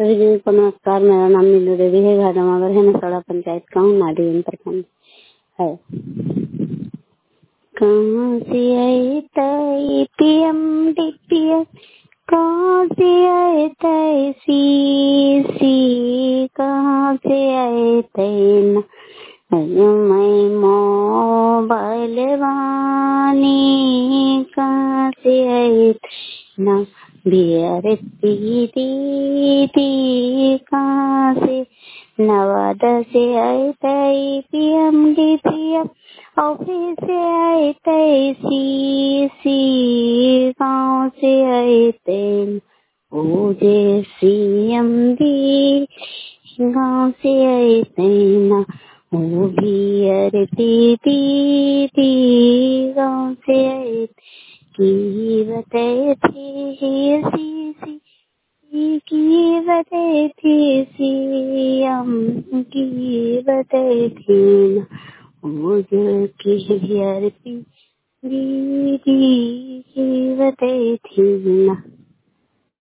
सभी जन को नमस्कार। मेरा नाम नीलू देवी है। घाटामागर है नसड़ा पंचायत का हूँ, नाडी प्रखंड है। कहाँ से आए तय पीएम डीपीएस, कहाँ से आए तय सीसी, कहाँ से आए तय मैं मोबाइल वानी, कहाँ से आए ना बिहार दीदी, कहाँ से नवादा से आए तय पीएम डीपीएस, ऑफिस से आए तय सीसी, गाँव से आए तय ओजे सीएम दी, गाँव से आए तय ना वो भी अरे दीदी, गाँव से आए की बताए थे सीसी, की बताए थे सीएम, की बताए थे ना मुझे की दीदी, की बताए थी ना।